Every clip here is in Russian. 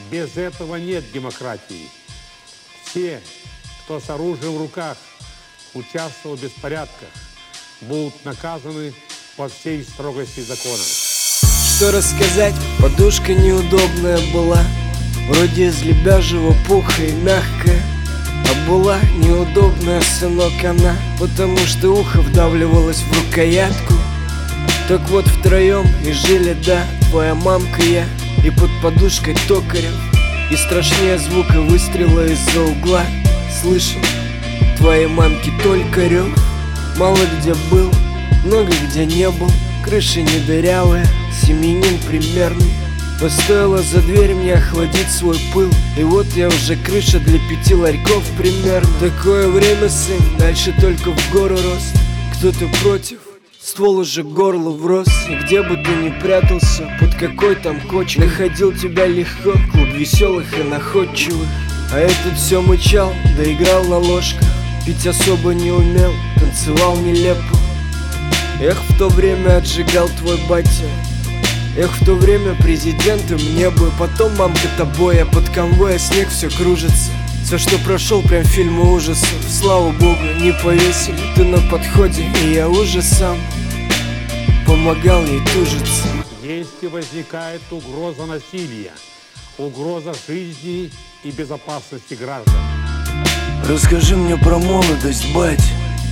Без этого нет демократии. Все, кто с оружием в руках участвовал в беспорядках, будут наказаны по всей строгости закона. Что рассказать, подушка неудобная была, вроде из лебяжьего пуха и мягкая. А была неудобная, сынок, она, потому что ухо вдавливалось в рукоятку. Так вот втроем и жили, да, твоя мамка, я и под подушкой токарев. И страшнее звука выстрела из-за угла слышал твоей мамки только рев. Мало где был, много где не был, крыша не дырявая, семьянин примерный. Но стоило за дверь мне охладить свой пыл, и вот я уже крыша для 5 ларьков примерно. Такое время, сын, дальше только в гору рост. Кто-то против, ствол уже к горлу врос. И где бы ты ни прятался, под какой там кочкой, находил тебя легко, клуб веселых и находчивых. А этот все мычал, да играл на ложках, пить особо не умел, танцевал нелепо. Эх, в то время отжигал твой батя. Эх, в то время президентом не был. Потом мамка тобой, а под конвоя снег все кружится. Все, что прошел, прям фильмы ужасов. Слава богу, не повесили, ты на подходе. И я уже сам помогал ей тужиться. Если возникает угроза насилия, угроза жизни и безопасности граждан. Расскажи мне про молодость, бать.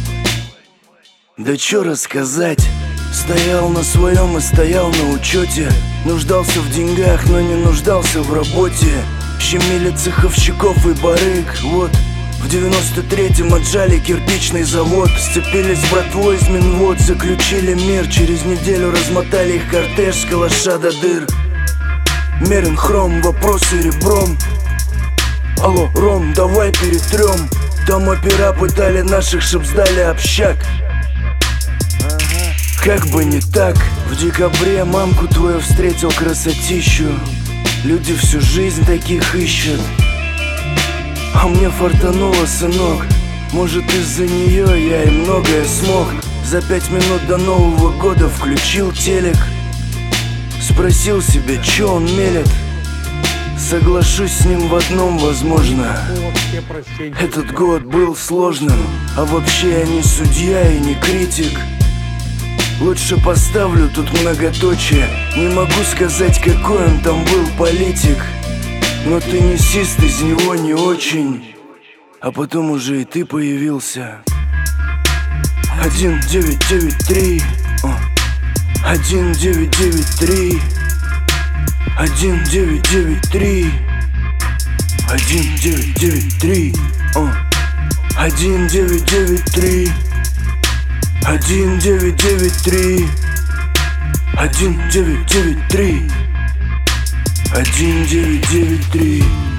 Да чё рассказать? Стоял на своем и стоял на учете. Нуждался в деньгах, но не нуждался в работе. Щемили цеховщиков и барыг. Вот в 93-м отжали кирпичный завод. Сцепились с братвой из Минвод, заключили мир. Через неделю размотали их кортеж с калаша до дыр. Мерен хром, вопросы ребром. Алло, Ром, давай перетрем. Там опера пытали наших, чтоб сдали общак. Как бы не так, в декабре мамку твою встретил красотищу. Люди всю жизнь таких ищут. А мне фартануло, сынок. Может, из-за нее я и многое смог. За 5 минут до Нового года включил телек. Спросил себя, чё он мелет. Соглашусь с ним в одном, возможно. Этот год был сложным. А вообще я не судья и не критик. Лучше поставлю тут многоточие. Не могу сказать, какой он там был политик. Но теннисист из него не очень. А потом уже и ты появился. 1993 1993 1993 1993 1993 1993 1993 1993